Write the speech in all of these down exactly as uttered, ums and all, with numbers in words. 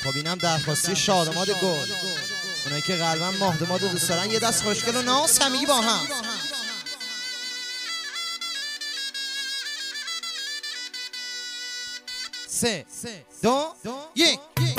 خب اینم درخواستی شادماد گل. اونایی که قلبا ماهدماد رو دوست دارن یه دست خوشگل و ناز همگی با هم. سه دو یک.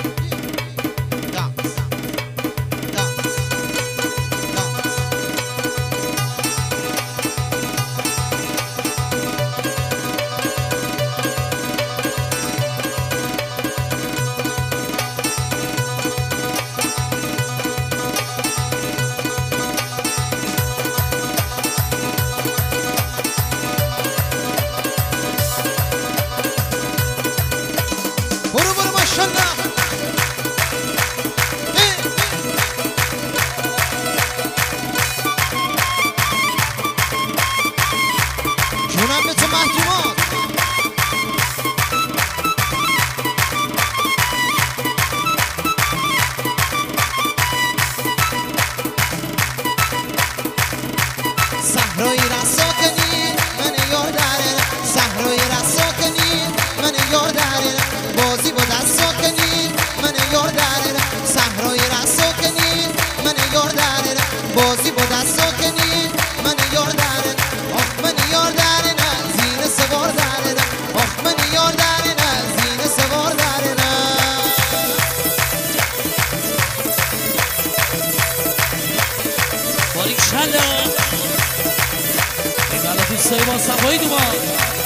بازی با دستا کنی من یار داره آخ من یار داره نه زین سوار داره نه آخ من یار داره نه زین سوار داره نه باریک شلا این غلط دوستایی با صفایی دومان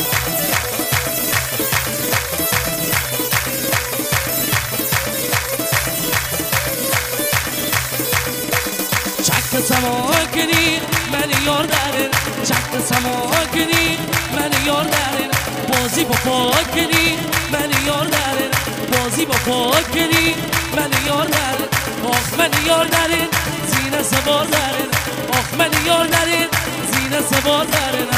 چک سما کنی من یار دارن چک سما کنی من یار دارن بازی با پا کنی من یار دارن بازی با پا کنی من یار دارن آخ من یار دارن زین سوار دارن آخ من یار دارن زین سوار دارن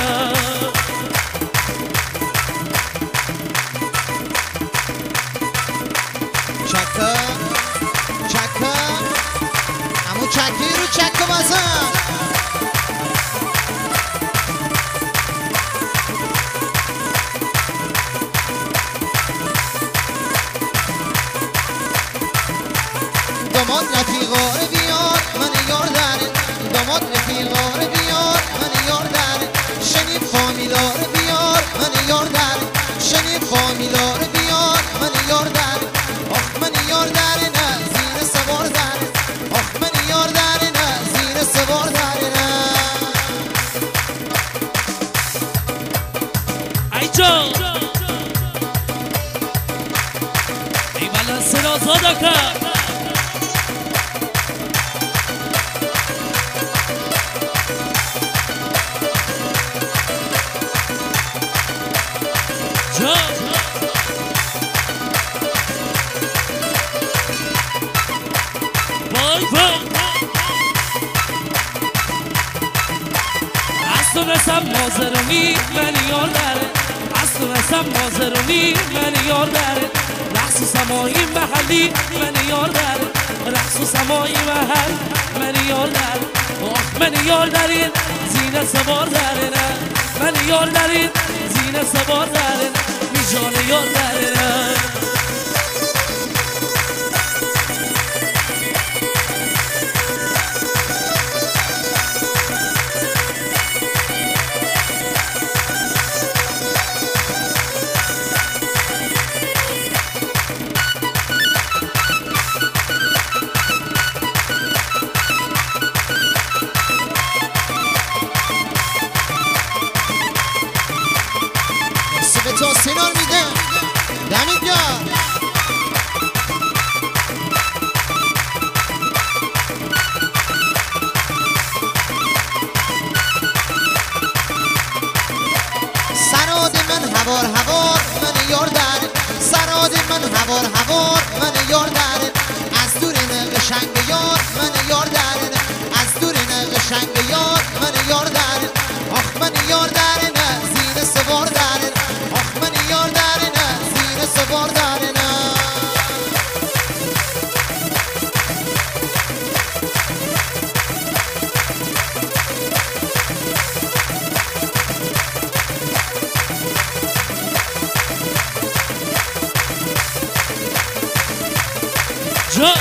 چکه چکه امو چکی رو چک بازم داماد رفیقاره بیار من یار داره داماد رفیقاره بیار من یار داره شنی فامیلاره بیار من یار داره شنی فامیلاره بیار من یار داره آخ من یار داره نه زیر سوار داره آخ من یار داره نه زیر سوار داره نه ای جان ای والا سرا زادا کرد مازرونی من یار داره اصلا اصلا مازرونی من یار داره رقص و سمایی محلی من یار داره رقص و سمایی محل من یار داره آخ من یار دارین زین سوار داره نه من یار دارین زین سوار داره نه میجان یار داره نه تو سینار میده دمید گرم سراد من هوار هوار من یار داره سراد من هوار هوار من یار داره از دور قشنگ یار من یار داره از دور قشنگ یار من یار داره آخ من یار داره نه زیر سوار داره آخ من یار داره نه زیر سوار داره نه جا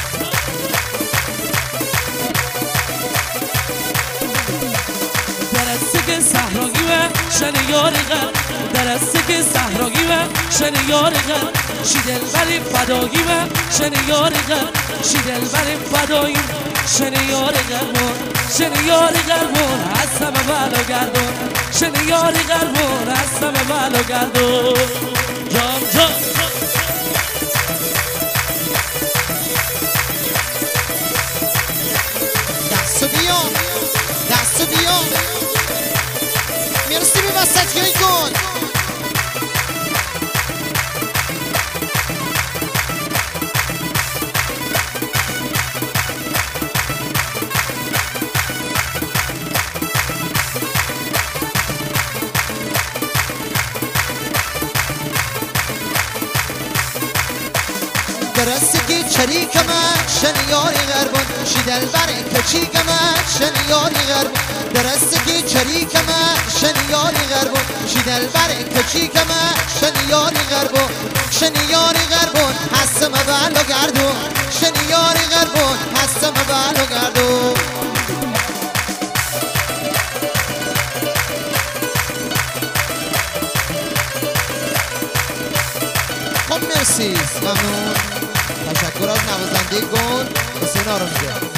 درسته صحراگی و شن یار غم درسته صحراگی و شن یار غم شی دلبر فدایی و شن یار غم شی دلبر فدایی شن یار غمون شن یار غمون هستم بالا گردون شن یار غمون هستم بالا گردون جام جام دستو بیا دستو بیا مرسی بی وسطیایی کن درسته که چریک من شن یاری غربون شی دلبر کچیک من شن یاری غربون درسته که چریک من شن یاری غربون شی دلبر کچیک من شن یاری غربون شن یاری غربون هستم بالو گردون شن یاری غربون هستم بالو گردون خب مرسی ممنون تشکر از نوازنده گل حسین آرام‌زاده.